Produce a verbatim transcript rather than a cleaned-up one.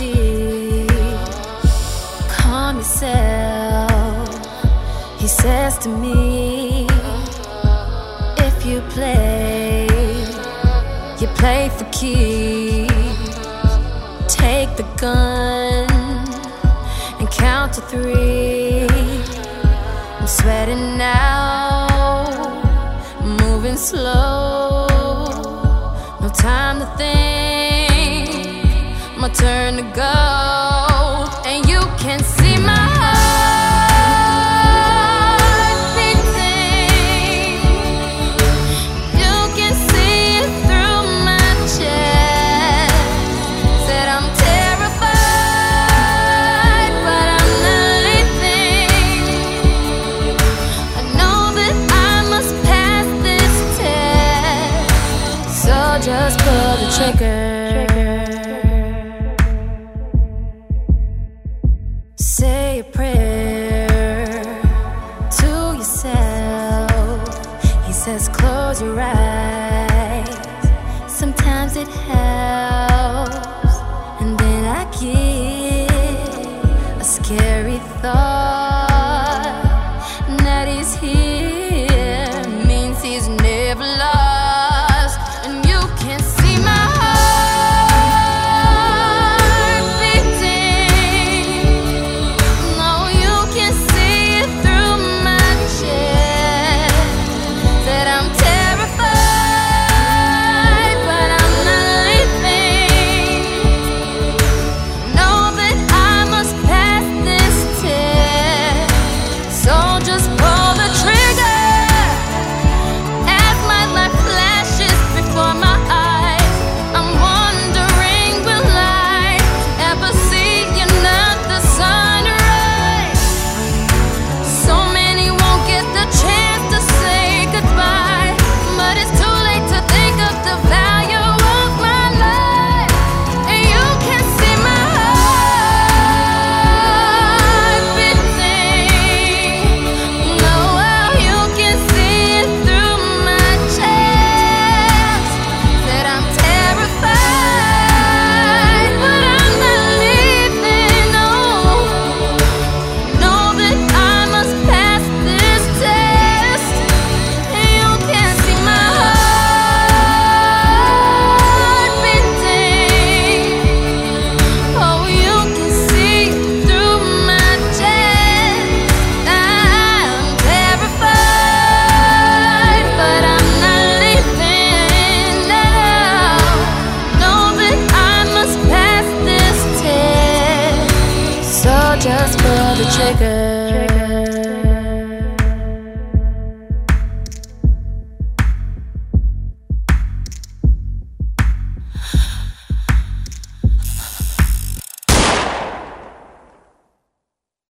please calm yourself. He says to me, if you play, you play for keeps. Take the gun and count to three. I'm sweating now, moving slow. No time to think, my turn to go. And you can see my heart beating. You can see it through my chest. Said I'm terrified, but I'm not leaving. I know that I must pass this test, so just pull the trigger. Say a prayer to yourself. He says close your eyes, sometimes it helps. And then I get a scary thought that he's here means he's never lost. And you can see my heart beating. No, you can see it through my chest. Said I'm terrified, but I'm not leaving. Know that I must pass this test, so just pull the trigger. As my life flashes before my eyes, I'm wondering, will I ever see another sunrise? So many won't get the chance to say goodbye, but it's too late to think of the value of my life. And you can see my heart beating. No, you can see it through my chest. Said I'm terrified, but I'm not leaving. No, know that I must pass this test. And you can see my heart beating. Oh, you can see through my chest. I'm terrified, but I'm not leaving. No, know that I must pass this test, so just pull the trigger.